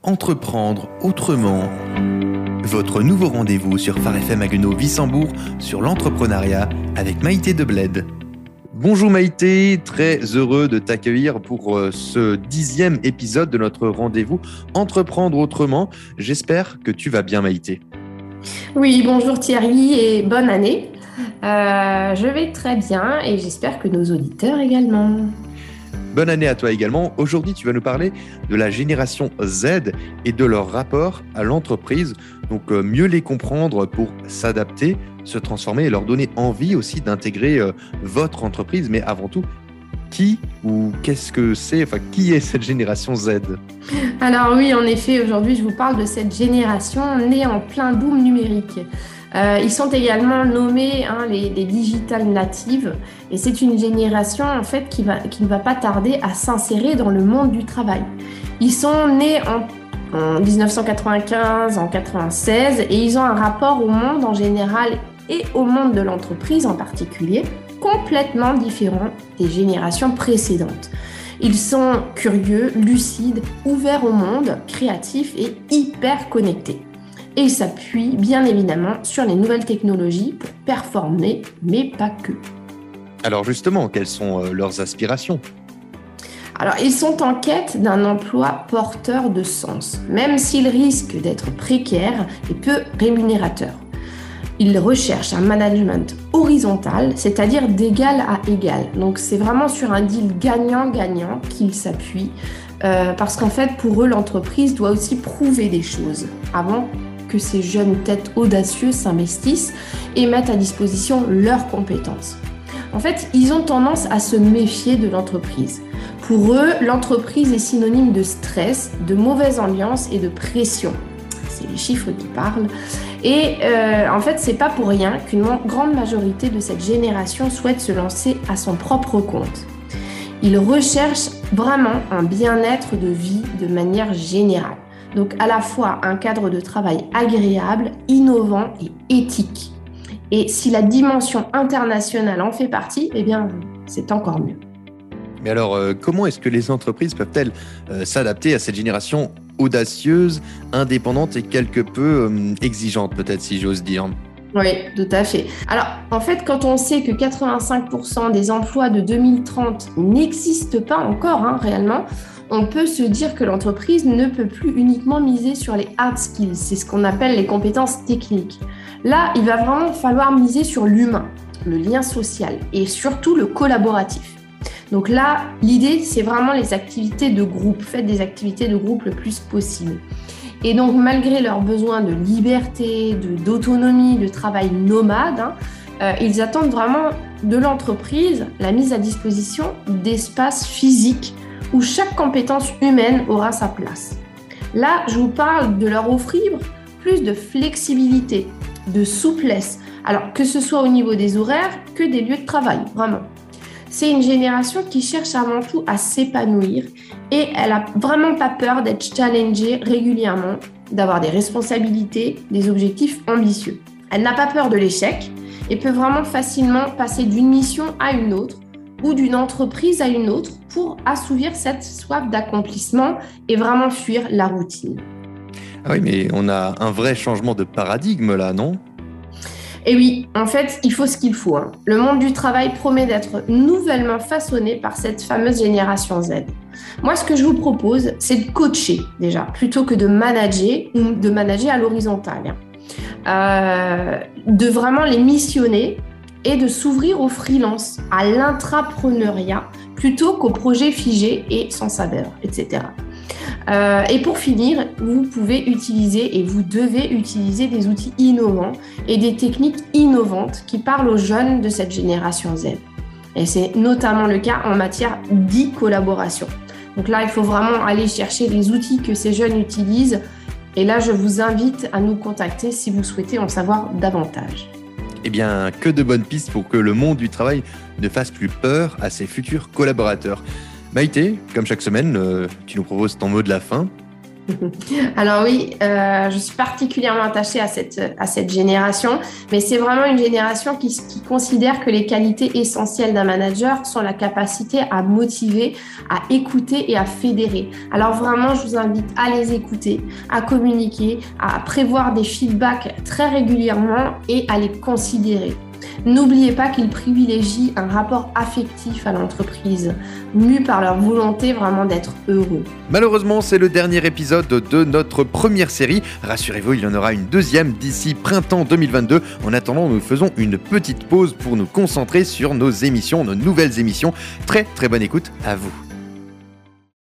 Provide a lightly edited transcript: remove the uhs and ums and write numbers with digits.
Entreprendre autrement. Votre nouveau rendez-vous sur Phare FM Haguenau-Wissembourg sur l'entrepreneuriat avec Maïté de Bled. Bonjour Maïté, très heureux de t'accueillir pour ce 10e épisode de notre rendez-vous Entreprendre autrement. J'espère que tu vas bien Maïté. Oui, bonjour Thierry et bonne année. Je vais très bien et j'espère que nos auditeurs également. Bonne année à toi également. Aujourd'hui, tu vas nous parler de la génération Z et de leur rapport à l'entreprise. Donc, mieux les comprendre pour s'adapter, se transformer et leur donner envie aussi d'intégrer votre entreprise. Mais avant tout, qui ou qu'est-ce que c'est, qui est cette génération Z ? Alors oui, en effet, aujourd'hui, je vous parle de cette génération née en plein boom numérique. Ils sont également nommés les digital natives et c'est une génération en fait qui ne va pas tarder à s'insérer dans le monde du travail. Ils sont nés en 1995, en 96 et ils ont un rapport au monde en général et au monde de l'entreprise en particulier complètement différent des générations précédentes. Ils sont curieux, lucides, ouverts au monde, créatifs et hyper connectés. Et ils s'appuient bien évidemment sur les nouvelles technologies pour performer, mais pas que. Alors justement, quelles sont leurs aspirations ? Alors, ils sont en quête d'un emploi porteur de sens, même s'il risque d'être précaire et peu rémunérateur. Ils recherchent un management horizontal, c'est-à-dire d'égal à égal. Donc, c'est vraiment sur un deal gagnant-gagnant qu'ils s'appuient, parce qu'en fait, pour eux, l'entreprise doit aussi prouver des choses avant que ces jeunes têtes audacieuses s'investissent et mettent à disposition leurs compétences. En fait, ils ont tendance à se méfier de l'entreprise. Pour eux, l'entreprise est synonyme de stress, de mauvaise ambiance et de pression. C'est les chiffres qui parlent. Et en fait, c'est pas pour rien qu'une grande majorité de cette génération souhaite se lancer à son propre compte. Ils recherchent vraiment un bien-être de vie de manière générale. Donc à la fois un cadre de travail agréable, innovant et éthique. Et si la dimension internationale en fait partie, eh bien c'est encore mieux. Mais alors, comment est-ce que les entreprises peuvent-elles s'adapter à cette génération audacieuse, indépendante et quelque peu exigeante, peut-être, si j'ose dire ? Oui, tout à fait. Alors, en fait, quand on sait que 85% des emplois de 2030 n'existent pas encore réellement, on peut se dire que l'entreprise ne peut plus uniquement miser sur les hard skills, c'est ce qu'on appelle les compétences techniques. Là, il va vraiment falloir miser sur l'humain, le lien social et surtout le collaboratif. Donc là, l'idée, c'est vraiment les activités de groupe. Faites des activités de groupe le plus possible. Et donc, malgré leurs besoins de liberté, d'autonomie, de travail nomade, ils attendent vraiment de l'entreprise la mise à disposition d'espaces physiques où chaque compétence humaine aura sa place. Là, je vous parle de leur offrir plus de flexibilité, de souplesse, alors que ce soit au niveau des horaires que des lieux de travail, vraiment. C'est une génération qui cherche avant tout à s'épanouir et elle n'a vraiment pas peur d'être challengée régulièrement, d'avoir des responsabilités, des objectifs ambitieux. Elle n'a pas peur de l'échec et peut vraiment facilement passer d'une mission à une autre ou d'une entreprise à une autre pour assouvir cette soif d'accomplissement et vraiment fuir la routine. Ah oui, mais on a un vrai changement de paradigme là, non ? Et oui, en fait, il faut ce qu'il faut. Le monde du travail promet d'être nouvellement façonné par cette fameuse génération Z. Moi, ce que je vous propose, c'est de coacher déjà, plutôt que de manager ou de manager à l'horizontale. De vraiment les missionner et de s'ouvrir au freelance, à l'intrapreneuriat, plutôt qu'aux projets figés et sans saveur, etc. Et pour finir, vous pouvez utiliser et vous devez utiliser des outils innovants et des techniques innovantes qui parlent aux jeunes de cette génération Z. Et c'est notamment le cas en matière d'e-collaboration. Donc là, il faut vraiment aller chercher les outils que ces jeunes utilisent. Et là, je vous invite à nous contacter si vous souhaitez en savoir davantage. Eh bien, que de bonnes pistes pour que le monde du travail ne fasse plus peur à ses futurs collaborateurs. Maïté, comme chaque semaine, tu nous proposes ton mot de la fin. Alors oui, je suis particulièrement attachée à cette génération, mais c'est vraiment une génération qui considère que les qualités essentielles d'un manager sont la capacité à motiver, à écouter et à fédérer. Alors vraiment, je vous invite à les écouter, à communiquer, à prévoir des feedbacks très régulièrement et à les considérer. N'oubliez pas qu'ils privilégient un rapport affectif à l'entreprise, mu par leur volonté vraiment d'être heureux. Malheureusement, c'est le dernier épisode de notre première série. Rassurez-vous, il y en aura une deuxième d'ici printemps 2022. En attendant, nous faisons une petite pause pour nous concentrer sur nos émissions, nos nouvelles émissions. Très très bonne écoute à vous.